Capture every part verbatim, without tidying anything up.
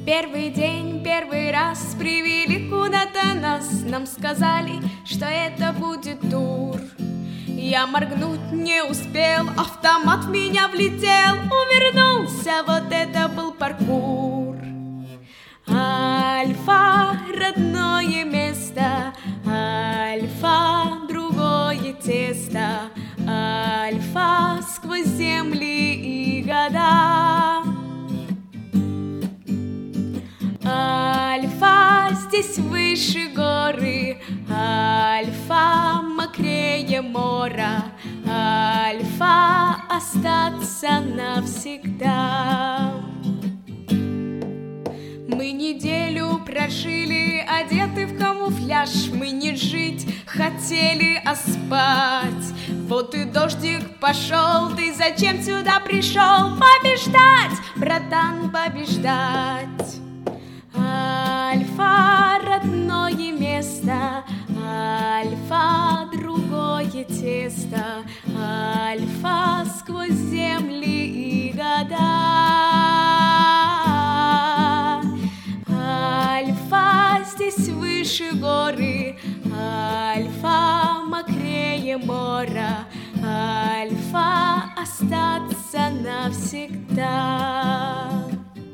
Первый день, первый раз привели куда-то нас. Нам сказали, что это будет тур. Я моргнуть не успел, автомат в меня влетел, увернулся, вот это был паркур. Альфа — родное место, Альфа — другое тесто, Альфа — сквозь земли и года. Альфа — здесь выше горы, Альфа — мокрее мора, Альфа — остаться навсегда. Мы неделю прожили, одеты в камуфляж. Мы не жить хотели, а спать. Вот и дождик пошел, ты зачем сюда пришел? Побеждать, братан, побеждать. Альфа — родное место, Альфа — другое тесто, Альфа — сквозь земли и года. Альфа — здесь выше горы, Альфа — мокрее мора, Альфа — остаться навсегда.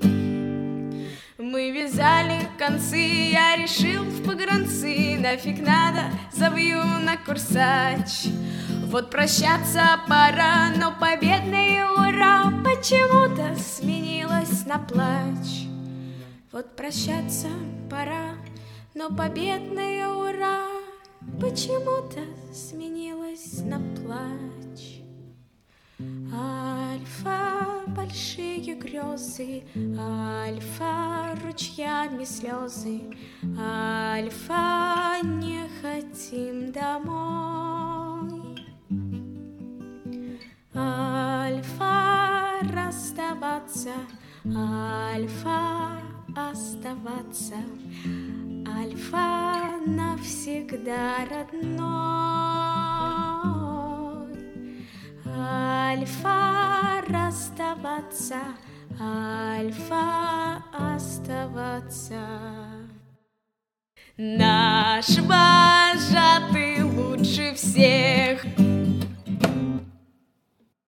Мы вязали концы, я решил в погранцы, нафиг надо, забью на курсач. Вот прощаться пора, но победное ура почему-то сменилось на плач. Вот прощаться пора, но победное ура почему-то сменилось на плач. Альфа — большие грезы, Альфа — ручьями слезы, Альфа — не хотим домой. Альфа — расставаться, Альфа — оставаться, Альфа — навсегда родной. Альфа — расставаться, Альфа — оставаться. Наш вожатый лучше всех,